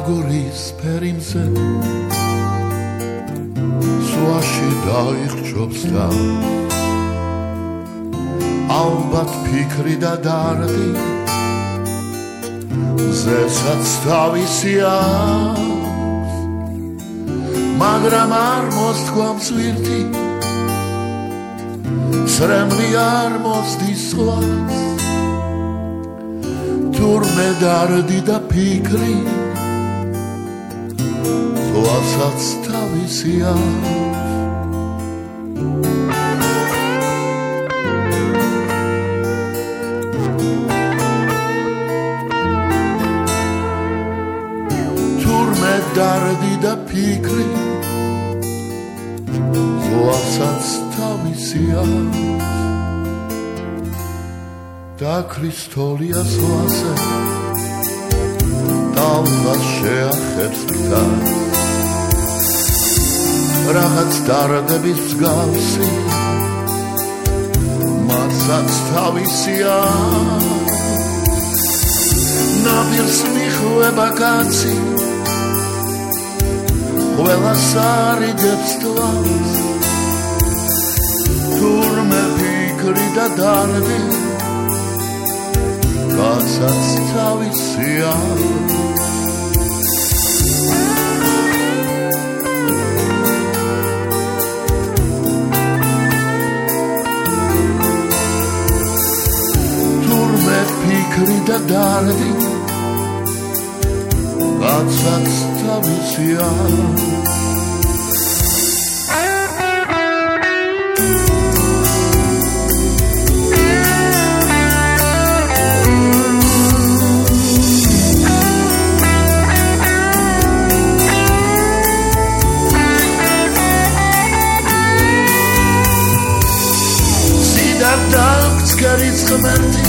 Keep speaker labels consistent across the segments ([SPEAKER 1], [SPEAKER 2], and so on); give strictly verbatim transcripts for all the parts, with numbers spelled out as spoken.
[SPEAKER 1] აგურის ფერიმზე სვაში დაიხჭობს და ალბათ ფიქრი და დარდი ზესაც თავისი აქვს მაგრამ არ მოსთქვამს ვირთი სრემლი არ მოსდის სხვას თურმე დარდი და ფიქრი სხვასაც თავისი აქვს დარდი და ფიქრი ზღვასაც თავისი აქვს დაქრის თოლია ზღვაზე ტალღას შეახებს მტას რაღაც დარდების მსგავსი მასაც თავისი აქვს ნაპირს მიხვება კაცი ყველას არიგებს თვალს თურმე ფიქრი და დარდი კაცსაც თავისი აქვს თურმე ფიქრი და დარდი კაცსაც თავისი აქვს სიდარდაქვს ღმერთი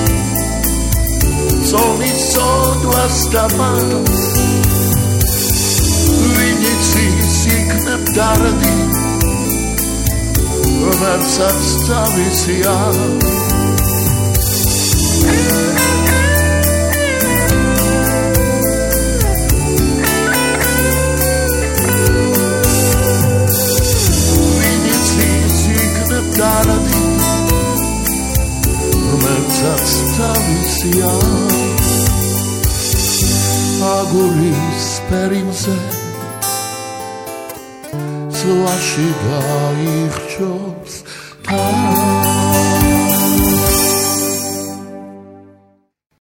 [SPEAKER 1] ზონის სოდვას და მანს დარდი რომელსაც თავისი აქვს ვინც იქნებ დარდი რომელსაც თავისი აქვს აგურის ფერიმზე სვაში დაიხჭობს